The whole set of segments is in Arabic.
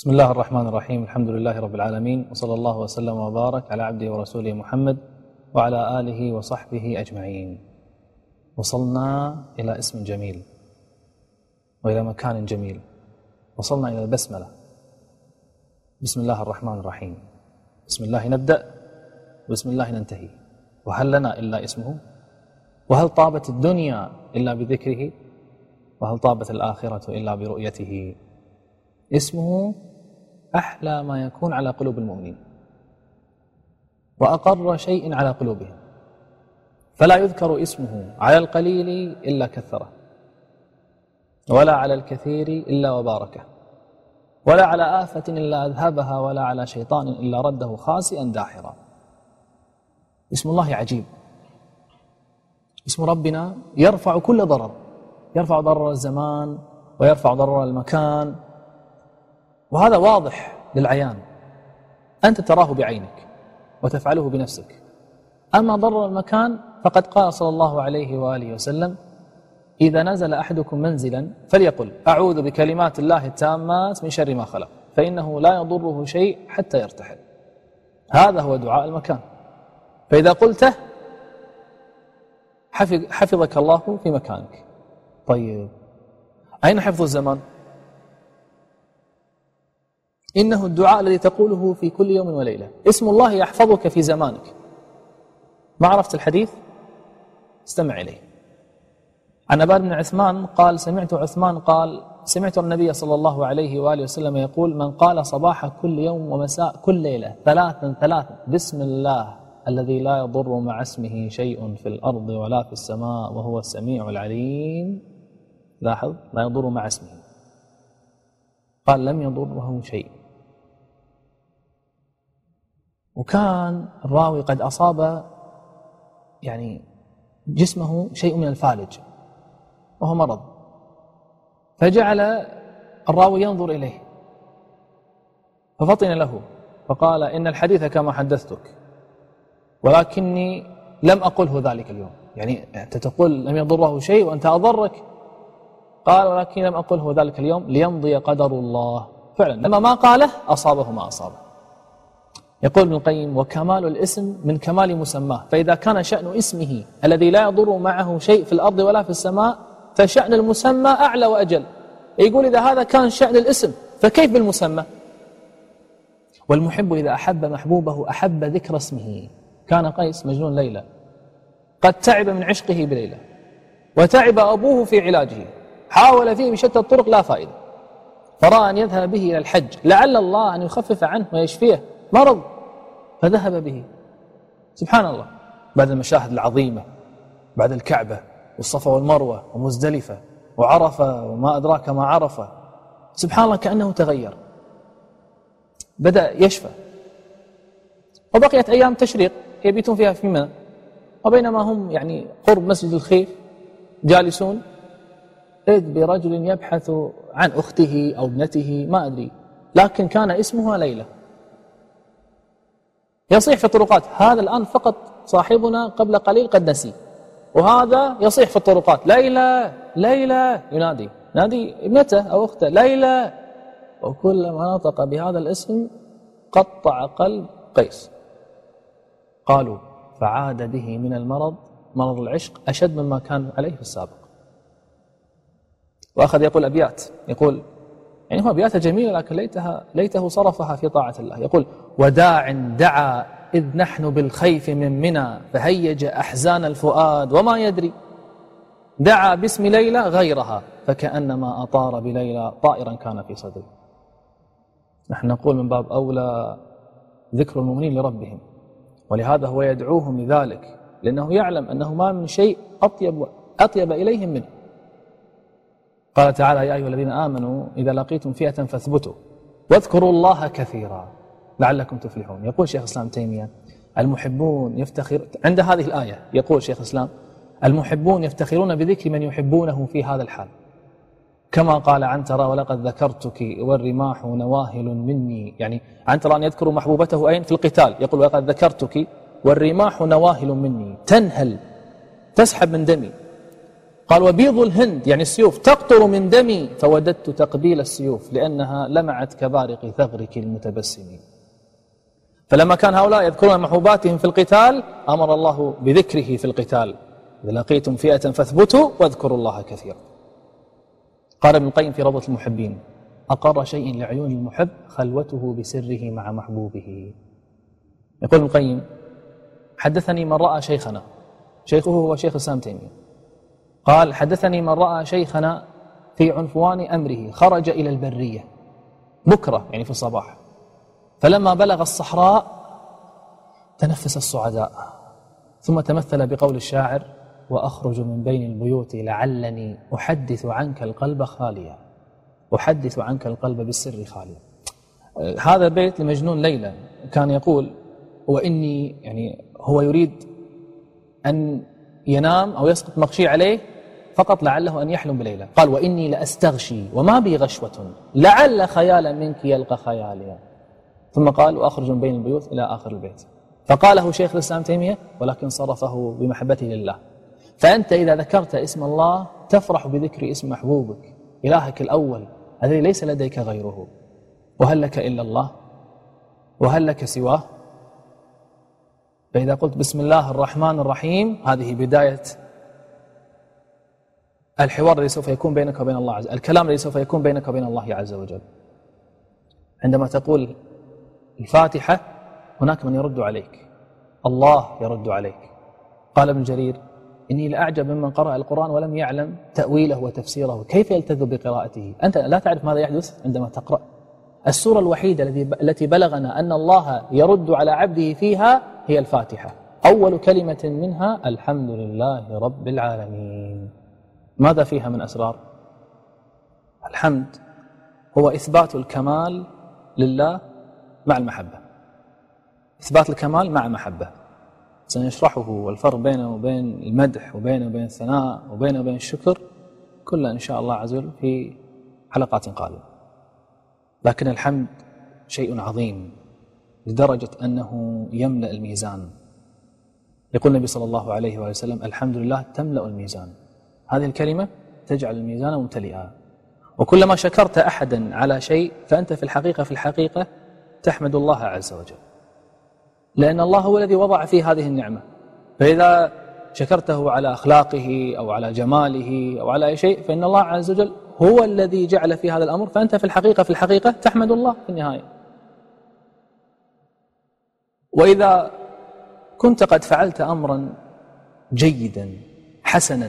بسم الله الرحمن الرحيم. الحمد لله رب العالمين، وصلى الله وسلم وبارك على عبده ورسوله محمد وعلى آله وصحبه أجمعين. وصلنا إلى اسم جميل وإلى مكان جميل، وصلنا إلى البسملة. بسم الله الرحمن الرحيم. بسم الله نبدأ وبسم الله ننتهي. وهل لنا إلا اسمه؟ وهل طابت الدنيا إلا بذكره؟ وهل طابت الآخرة إلا برؤيته؟ اسمه أحلى ما يكون على قلوب المؤمنين، وأقر شيء على قلوبهم، فلا يذكر اسمه على القليل إلا كثره، ولا على الكثير إلا وباركه، ولا على آفة إلا أذهبها، ولا على شيطان إلا رده خاسئا داحرا. اسم الله عجيب. اسم ربنا يرفع كل ضرر، يرفع ضرر الزمان ويرفع ضرر المكان، وهذا واضح للعيان، أنت تراه بعينك وتفعله بنفسك. أما ضرر المكان فقد قال صلى الله عليه وآله وسلم: إذا نزل أحدكم منزلا فليقل أعوذ بكلمات الله التامات من شر ما خلق، فإنه لا يضره شيء حتى يرتحل. هذا هو دعاء المكان، فإذا قلته حفظك الله في مكانك. طيب، أين حفظ الزمان؟ إنه الدعاء الذي تقوله في كل يوم وليلة. اسم الله يحفظك في زمانك. ما عرفت الحديث؟ استمع إليه. عن أبان بن عثمان قال: سمعت النبي صلى الله عليه وآله وسلم يقول: من قال صباح كل يوم ومساء كل ليلة ثلاثا بسم الله الذي لا يضر مع اسمه شيء في الأرض ولا في السماء وهو السميع العليم. لاحظ، لا يضر مع اسمه، قال لم يضره شيء. وكان الراوي قد أصاب جسمه شيء من الفالج وهو مرض، فجعل الراوي ينظر إليه ففطن له فقال: إن الحديث كما حدثتك، ولكني لم أقله ذلك اليوم. أنت تقول لم يضره شيء وأنت أضرك. قال: ولكن لم أقله ذلك اليوم ليمضي قدر الله. فعلا لما ما قاله أصابه ما أصابه. يقول ابن القيم: وكمال الاسم من كمال مسماه، فإذا كان شأن اسمه الذي لا يضر معه شيء في الأرض ولا في السماء، فشأن المسمى أعلى وأجل. يقول: إذا هذا كان شأن الاسم فكيف بالمسمى؟ والمحب إذا أحب محبوبه أحب ذكر اسمه. كان قيس مجنون ليلى، قد تعب من عشقه بليلى، وتعب أبوه في علاجه، حاول فيه بشتى الطرق لا فائدة، فرأى أن يذهب به إلى الحج لعل الله أن يخفف عنه ويشفيه مرض، فذهب به. سبحان الله، بعد المشاهد العظيمة، بعد الكعبة والصفا والمروة ومزدلفة وعرفة وما أدراك ما عرفة، سبحان الله كأنه تغير، بدأ يشفى. وبقيت أيام تشريق يبيتون فيها في منى، وبينما هم قرب مسجد الخيف جالسون، إذ برجل يبحث عن أخته أو ابنته ما أدري، لكن كان اسمها ليلى، يصيح في الطرقات. هذا الآن فقط صاحبنا قبل قليل قد نسي، وهذا يصيح في الطرقات: ليلى ليلى، ينادي ابنته أو أخته: ليلى. وكلما نطق بهذا الاسم قطع قلب قيس. قالوا: فعاد به من المرض، مرض العشق، أشد مما كان عليه في السابق. وأخذ يقول أبيات، يقول هو أبيات جميلة، لكن ليته صرفها في طاعة الله. يقول: وداع دعا إذ نحن بالخيف من منى، فهيج أحزان الفؤاد وما يدري، دعا باسم ليلى غيرها، فكأنما أطار بليلى طائرا كان في صدري. نحن نقول من باب أولى ذكر المؤمنين لربهم، ولهذا هو يدعوهم لذلك، لأنه يعلم أنه ما من شيء أطيب إليهم منه. قال تعالى: يا أيها الذين آمنوا إذا لقيتم فئة فاثبتوا واذكروا الله كثيرا لعلكم تفلحون. يقول شيخ الإسلام تيمية: المحبون يفتخر، عند هذه الآية يقول شيخ الإسلام: المحبون يفتخرون بذكر من يحبونه في هذا الحال، كما قال عنترة: ولقد ذكرتك والرماح نواهل مني. عنترة أن يذكر محبوبته أين؟ في القتال، يقول: ولقد ذكرتك والرماح نواهل مني، تنهل تسحب من دمي. قال وبيض الهند يعني السيوف تقطر من دمي فوددت تقبيل السيوف لأنها لمعت كبارق ثغرك المتبسم. فلما كان هؤلاء يذكرون محبوباتهم في القتال أمر الله بذكره في القتال: إذا لقيتم فئة فاثبتوا واذكروا الله كثيرا. قال ابن القيم في روضة المحبين: أقر شيء لعيون المحب خلوته بسره مع محبوبه. يقول ابن القيم: حدثني من رأى شيخنا، شيخه هو شيخ الإسلام تيمية، قال: حدثني من رأى شيخنا في عنفوان أمره خرج إلى البرية بكرة يعني في الصباح، فلما بلغ الصحراء تنفس الصعداء ثم تمثل بقول الشاعر: وأخرج من بين البيوت لعلني أحدث عنك القلب خاليا، أحدث عنك القلب بالسر خاليا. هذا بيت لمجنون ليلى كان يقول: وإني يعني هو يريد أن ينام أو يسقط مغشي عليه فقط لعله أن يحلم بليلى. قال: وإني لأستغشي وما بي غشوة لعل خيالا منك يلقى خياليا. ثم قال: وأخرج من بين البيوت إلى آخر البيت. فقاله شيخ الإسلام تيمية ولكن صرفه بمحبته لله. فأنت إذا ذكرت اسم الله تفرح بذكر اسم محبوبك إلهك الأول الذي ليس لديك غيره. وهل لك إلا الله؟ وهل لك سواه؟ فإذا قلت بسم الله الرحمن الرحيم هذه بداية الحوار الذي سوف يكون بينك وبين الله عز وجل، الكلام الذي سوف يكون بينك وبين الله عز وجل. عندما تقول الفاتحة هناك من يرد عليك، الله يرد عليك. قال ابن جرير: إني لأعجب ممن قرأ القرآن ولم يعلم تأويله وتفسيره، كيف يلتذ بقراءته؟ أنت لا تعرف ماذا يحدث عندما تقرأ. السورة الوحيدة التي بلغنا أن الله يرد على عبده فيها هي الفاتحة، أول كلمة منها الحمد لله رب العالمين. ماذا فيها من أسرار؟ الحمد هو إثبات الكمال لله مع المحبة، إثبات الكمال مع محبة. سنشرحه والفرق بينه وبين المدح وبينه وبين الثناء وبينه وبين الشكر كله إن شاء الله عز وجل في حلقات قادمة. لكن الحمد شيء عظيم لدرجة أنه يملأ الميزان. يقول النبي صلى الله عليه وسلم: الحمد لله تملأ الميزان. هذه الكلمة تجعل الميزان ممتلئا. وكلما شكرت أحدا على شيء فأنت في الحقيقة تحمد الله عز وجل، لأن الله هو الذي وضع فيه هذه النعمة. فإذا شكرته على أخلاقه أو على جماله أو على أي شيء فإن الله عز وجل هو الذي جعل في هذا الأمر، فأنت في الحقيقة تحمد الله في النهاية. وإذا كنت قد فعلت أمرا جيدا حسنا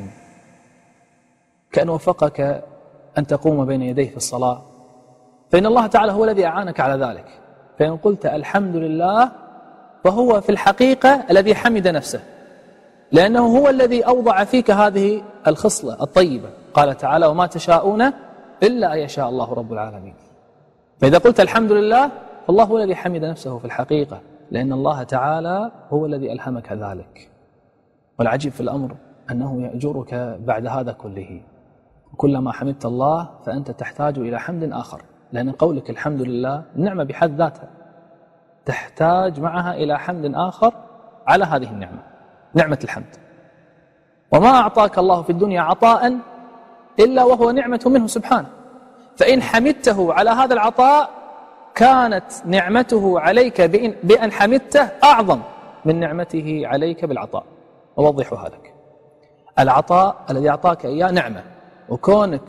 كأن وفقك أن تقوم بين يديه في الصلاة فإن الله تعالى هو الذي أعانك على ذلك. فإن قلت الحمد لله فهو في الحقيقة الذي حمد نفسه، لأنه هو الذي أوضع فيك هذه الخصلة الطيبة. قال تعالى: وما تشاءون إلا أن يشاء الله رب العالمين. فإذا قلت الحمد لله فالله هو الذي حمد نفسه في الحقيقة، لأن الله تعالى هو الذي ألهمك ذلك. والعجيب في الأمر أنه يأجرك بعد هذا كله. كلما حمدت الله فأنت تحتاج إلى حمد آخر، لأن قولك الحمد لله نعمة بحد ذاتها، تحتاج معها إلى حمد آخر على هذه النعمة، نعمة الحمد. وما أعطاك الله في الدنيا عطاء إلا وهو نعمة منه سبحانه، فإن حمدته على هذا العطاء كانت نعمته عليك بأن حمدته أعظم من نعمته عليك بالعطاء. أوضحها لك: العطاء الذي أعطاك إياه نعمة، وكونك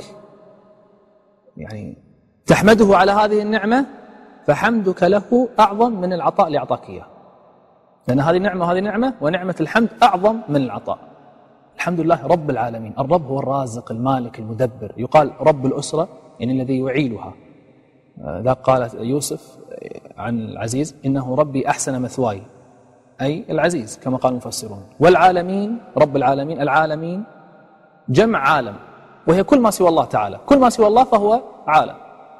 يعني تحمده على هذه النعمة فحمدك له أعظم من العطاء اللي أعطاك إياه، لأن هذه نعمة وهذه نعمة، ونعمة الحمد أعظم من العطاء. الحمد لله رب العالمين. الرب هو الرازق المالك المدبر. يقال رب الأسرة يعني الذي يعيلها. ذا قال يوسف عن العزيز: إنه ربي أحسن مثواي، أي العزيز كما قال المفسرون. والعالمين رب العالمين، العالمين جمع عالم، وهي كل ما سوى الله تعالى، كل ما سوى الله فهو عالم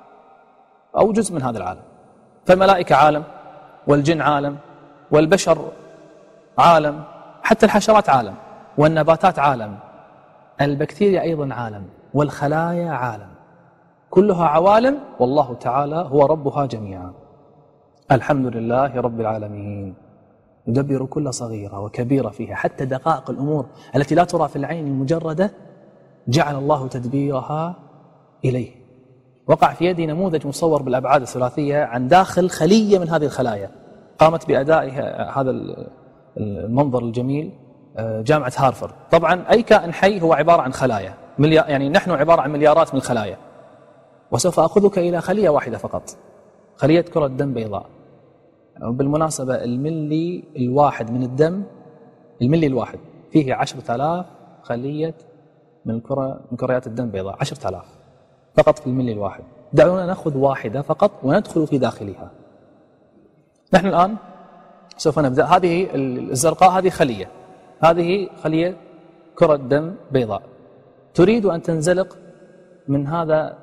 أو جزء من هذا العالم. فالملائكة عالم، والجن عالم، والبشر عالم، حتى الحشرات عالم، والنباتات عالم، البكتيريا أيضا عالم، والخلايا عالم، كلها عوالم، والله تعالى هو ربها جميعا. الحمد لله رب العالمين، يدبر كل صغيرة وكبيرة فيها، حتى دقائق الأمور التي لا ترى في العين المجردة جعل الله تدبيرها إليه. وقع في يدي نموذج مصور بالأبعاد الثلاثية عن داخل خلية من هذه الخلايا، قامت بأداء هذا المنظر الجميل جامعة هارفارد. طبعا أي كائن حي هو عبارة عن خلايا، يعني نحن عبارة عن مليارات من الخلايا، وسوف أخذك إلى خلية واحدة فقط، خلية كرة دم بيضاء. بالمناسبة الملي الواحد من الدم، الملي الواحد فيه 10,000 خلية من كريات الدم بيضاء، 10,000 فقط في الملي الواحد. دعونا نأخذ واحدة فقط وندخل في داخلها. نحن الآن سوف نبدأ. هذه الزرقاء هذه خلية، هذه خلية كرة دم بيضاء، تريد أن تنزلق من هذا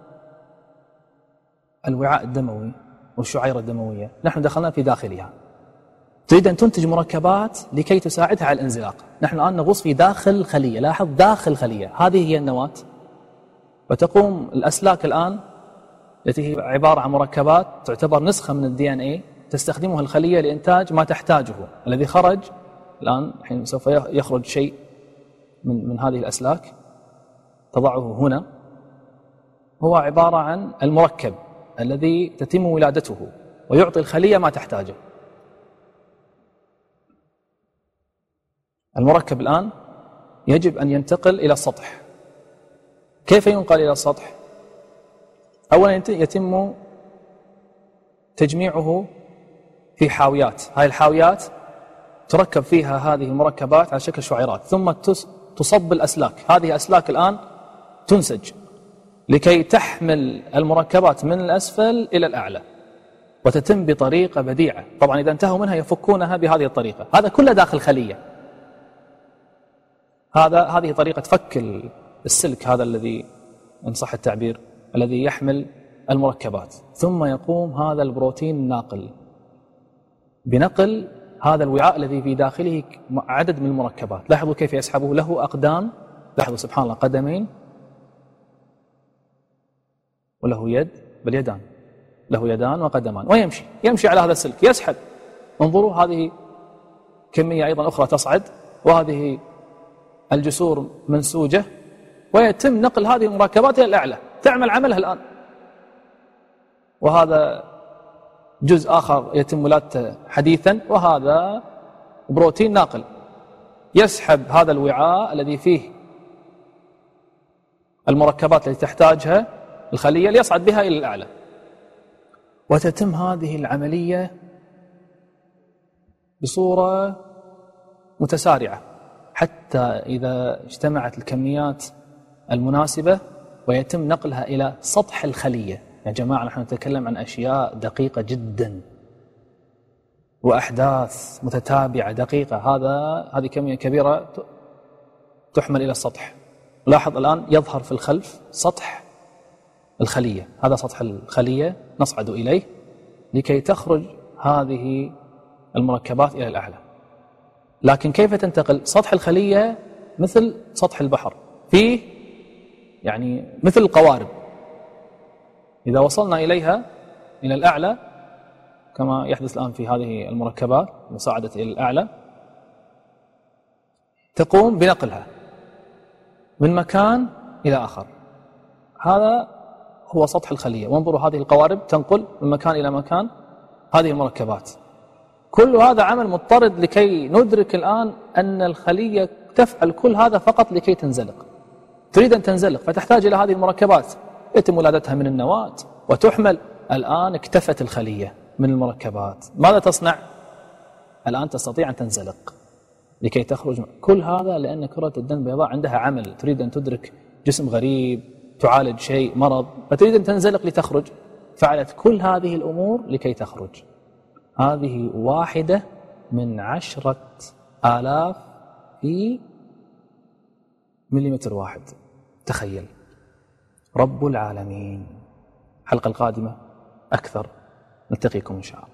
الوعاء الدموي والشعيرة الدموية. نحن دخلنا في داخلها، تريد أن تنتج مركبات لكي تساعدها على الانزلاق. نحن الآن نغوص في داخل خلية، لاحظ داخل خلية، هذه هي النواة. وتقوم الأسلاك الآن التي هي عبارة عن مركبات تعتبر نسخة من الدي ان اي تستخدمها الخلية لإنتاج ما تحتاجه. الذي خرج الآن حين سوف يخرج شيء من هذه الأسلاك تضعه هنا، هو عبارة عن المركب الذي تتم ولادته ويعطي الخلية ما تحتاجه. المركب الآن يجب أن ينتقل إلى السطح. كيف ينقل إلى السطح؟ أولا يتم تجميعه في حاويات، هذه الحاويات تركب فيها هذه المركبات على شكل شعيرات، ثم تصب الأسلاك. هذه أسلاك الآن تنسج لكي تحمل المركبات من الأسفل إلى الأعلى، وتتم بطريقة بديعة. طبعا إذا انتهوا منها يفكونها بهذه الطريقة. هذا كله داخل خلية. هذه طريقة فك السلك، هذا الذي إن صح التعبير الذي يحمل المركبات. ثم يقوم هذا البروتين الناقل بنقل هذا الوعاء الذي في داخله عدد من المركبات. لاحظوا كيف يسحبه، له أقدام، لاحظوا سبحان الله، قدمين وله يد، بل يدان، له يدان وقدمان، ويمشي على هذا السلك يسحب. انظروا هذه كمية أيضا أخرى تصعد، وهذه الجسور منسوجة، ويتم نقل هذه المركبات إلى الأعلى تعمل عملها الآن. وهذا جزء آخر يتم ولادته حديثا، وهذا بروتين ناقل يسحب هذا الوعاء الذي فيه المركبات التي تحتاجها الخلية ليصعد بها إلى الأعلى. وتتم هذه العملية بصورة متسارعة حتى إذا اجتمعت الكميات المناسبة ويتم نقلها إلى سطح الخلية. يا جماعة نحن نتكلم عن أشياء دقيقة جدا وأحداث متتابعة دقيقة. هذه كمية كبيرة تحمل إلى السطح. لاحظ الآن يظهر في الخلف سطح الخلية، هذا سطح الخلية نصعد إليه لكي تخرج هذه المركبات إلى الأعلى. لكن كيف تنتقل؟ سطح الخلية مثل سطح البحر، فيه يعني مثل القوارب، إذا وصلنا إليها إلى الأعلى كما يحدث الآن في هذه المركبات وصعدت إلى الأعلى، تقوم بنقلها من مكان إلى آخر. هذا هو سطح الخلية. وانظروا هذه القوارب تنقل من مكان إلى مكان هذه المركبات. كل هذا عمل مضطرد لكي ندرك الآن أن الخلية تفعل كل هذا فقط لكي تنزلق. تريد أن تنزلق فتحتاج إلى هذه المركبات، يتم ولادتها من النواة وتحمل. الآن اكتفت الخلية من المركبات، ماذا تصنع؟ الآن تستطيع أن تنزلق لكي تخرج. كل هذا لأن كرة الدم البيضاء عندها عمل، تريد أن تدرك جسم غريب، تعالج شيء مرض، فتريد أن تنزلق لتخرج. فعلت كل هذه الأمور لكي تخرج. هذه واحدة من 10,000 في مليمتر واحد. تخيل. رب العالمين. الحلقة القادمة أكثر، نلتقيكم إن شاء الله.